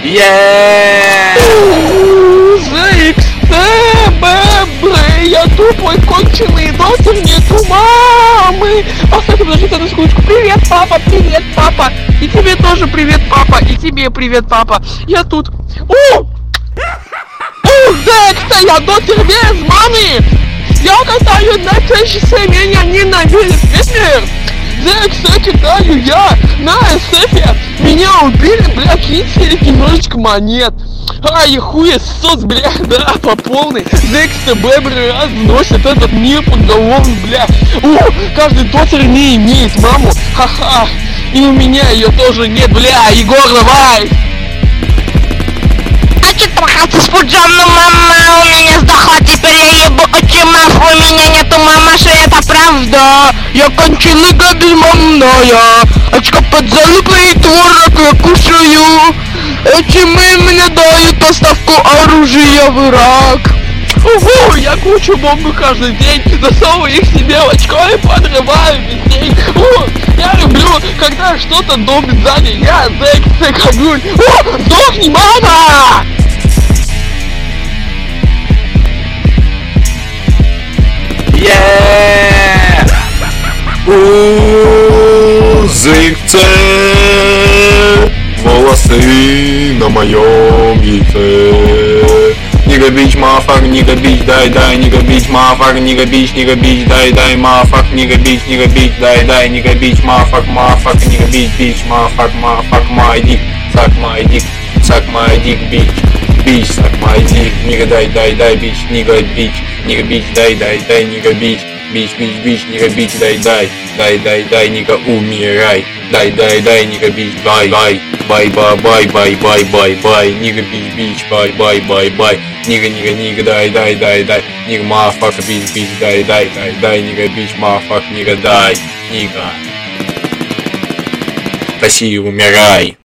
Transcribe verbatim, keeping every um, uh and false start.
Yeah! Зикс, я тупой конченый, дотер нету мамы. Поставь, подожди, на секундочку. Привет, папа, привет, папа. И тебе тоже привет, папа. И тебе привет, папа. Я тут. О! О, Зикс, я дотер без мамы. Я катаю на тысяче, меня ненавидит ветер. Зикс, я кидаю я на эсэфе. Меня убили, бля, киньте немножечко монет. Ай, хуесос, бля, да, по полной. Зикс ТБ, бля, разносит этот мир поголовно, бля. О, каждый дотер не имеет маму, ха-ха. И у меня ее тоже нет, бля, Егор, давай. Хочу трахаться с Пуджом, мама у меня сдохла, теперь я ебу отчимов, у меня нету мамаши, это правда. Я конченый безмамная, очко под залупой и творог я кушаю. Эти мы мне дают поставку оружия в Ирак. Ого, я кручу бомбы каждый день, засовываю их себе в очко и подрываю везде. О, я люблю, когда что-то долбит сзади, я Зикс Хагуль. О, сдохни, мама! Yeah! У Зикс, волосы на моем яйце. Нига бич, мафак, нига бич, дай, дай, нига бич, мафак, нига бич, нига бич, дай, дай, мафак, нига бич, нига бич, дай, дай, нига бич, мафак, мафак, нига бич, бич, мафак, мафак, my dick, suck my dick, suck my dick, bitch, bitch, suck my dick, нига дай, дай, дай, бич, нига бич, нига бич, дай, дай, дай, нига бич, бич, бич, бич, нига бич, дай, дай, дай, дай, дай, нига умирай, дай, дай, дай, нига бич, бай, бай. Bye bye bye bye bye bye bye nigga bitch bitch bye bye bye bye nigga nigga nigga die die die die nigga motherfucker bitch bitch die die die die nigga bitch motherfucker nigga die nigga Россия умирай.